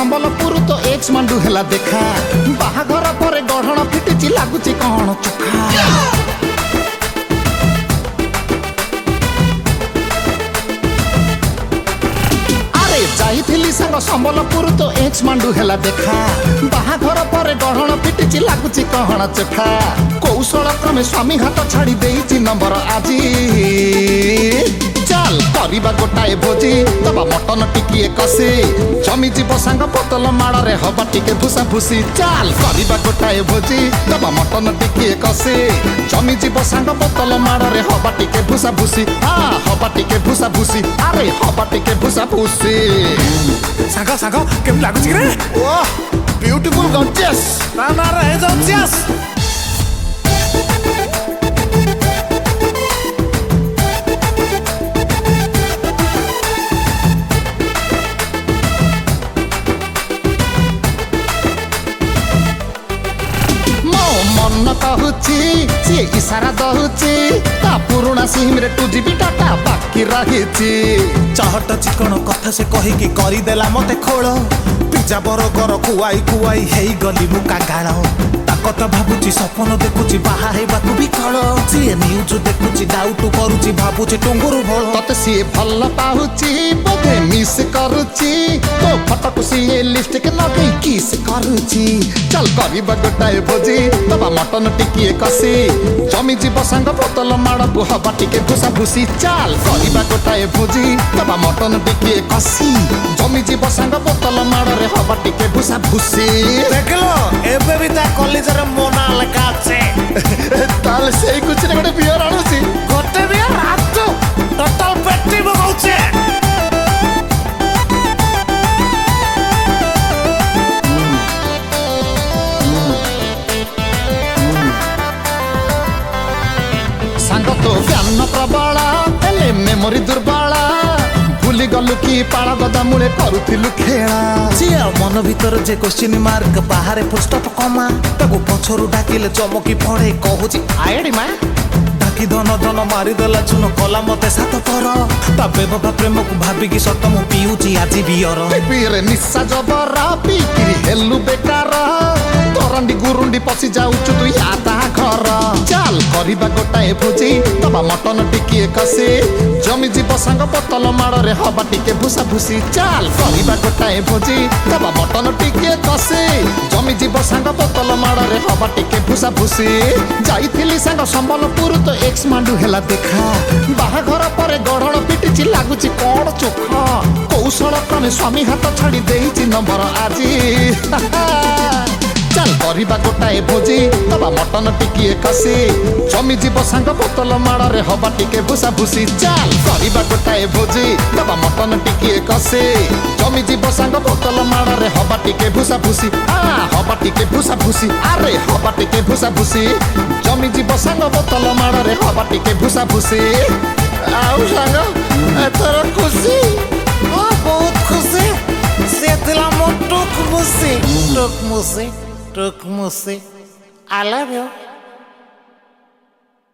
संबलपुर तो एक्स मांडू हेला देखा बाहाघर पर गढ़ण फिटिची लागुची कौन चोखा जाइथिली संग संबलपुर तो एक्स मांडू हेला देखा बाहाघर पर गढ़ण फिटिची लागुची कहण चोखा कौशल क्रमे स्वामी हाथ छाड़ी देइची नंबर आजी चल करिबा गोटाए भोजी दबा मटन टिकिए कसी जमी जीव सांग बोतल माड़े हवा टिके भूसा भूसी चल करिबा गोटाए भोजी दबा मटन टिकिए कसी जमी जीव सांग बोतल माड़े हवा टिके भूसा भूसी हाँ हवा टिके भूसा भूसी अरे हवा टिके भूसा भूसी सांग सांग केम लागुची रे ओह ब्यूटीफुल गॉर्जियस ना ना रे गॉर्जियस मन कहूची सी इशारा दहुची ता पुराना सिम रे 2GB डाटा बाकी रहिची चहट चिकन कथा से कही कि करी देला मते खोल पिज्जा बर्गर खुआई खुआई हेई गली मुका गाळ ताकत भाबुची सपन देखुची बाहा हेबाकू भी कळ सी न्यूज देखुची डाउट करूची भाबुची टंगुरु भळ तते सी भल पाहुची बोधे मिस करूची तो फटक सी लिपस्टिक लगे किस करूची चल करिबा गोटाए भोजी दबा मटन टिकिए कसी जमी जीव सांग बोतल माड़ू हवा टिके भूसा भूसी चल करिबा गोटाए भोजी दबा मटन टिकिए कसी जमी जीव सांग बोतल माड़े हवा टिके भूसा भूसी देखलो एबे भी ता कॉलेज रे मोना लगा छे ताल से कुछ ने गोटे बियर आनुची गोटे बियर हाथ टोटल पेटी बगाउछे सांग तो ज्ञान प्रबल हेले मेमोरी दुर्बल भूली गलु कि पाड़ गदा मूले करुथिलु खेला जिया मन भीतर जे क्वेश्चन मार्क बाहर पुस्तक कमा ताको पछरु डाकिले चमकी पड़े कहूची आएडी मा डाकी धन धन मारी देला चुन कला मते सात पर ता बेबा प्रेम को भाबी कि सत मु पिउची आजी बियर पीरे निशा जबर पीकिरी हेलु बेकार तोरंडी गुरुंडी पसी जाउछु तु याता घर चल करिबा गोटाए भोजी दबा मटन टिकिए कसी जमी जीव सांग बोतल माड़े हवा टिके भूसा भूसी चल करिबा गोटाए भोजी दबा मटन टिकिए कसी जमी जीव सांग बोतल माड़े हवा टिके भूसा भूसी जाइथिली सांग संबलपुर तो एक्स मांडू हेला देखा बाहाघर पर गढ़ण पिटिची लागुची कौन चोखा कौशल क्रमे स्वामी हाथ छाड़ी देइची नंबर आजी चल करिबा गोटाए भोजी दबा मटन टिकिए कसी जमी जीव सांग बोतल माड़े हवा टिके भूसा भूसी चल करिबा गोटाए भोजी दबा मटन टिकिए कसी जमी जीव सांग बोतल माड़े हवा टिके भूसा भूसी हाँ हवा टिके भूसा भूसी अरे हवा टिके भूसा भूसी जमी जीव सांग बोतल माड़े हवा टिके भूसा भूसी आउ सांग एथर खुशी बहुत खुशी से दिला मोटुक मुसी टुक मुसी I love you.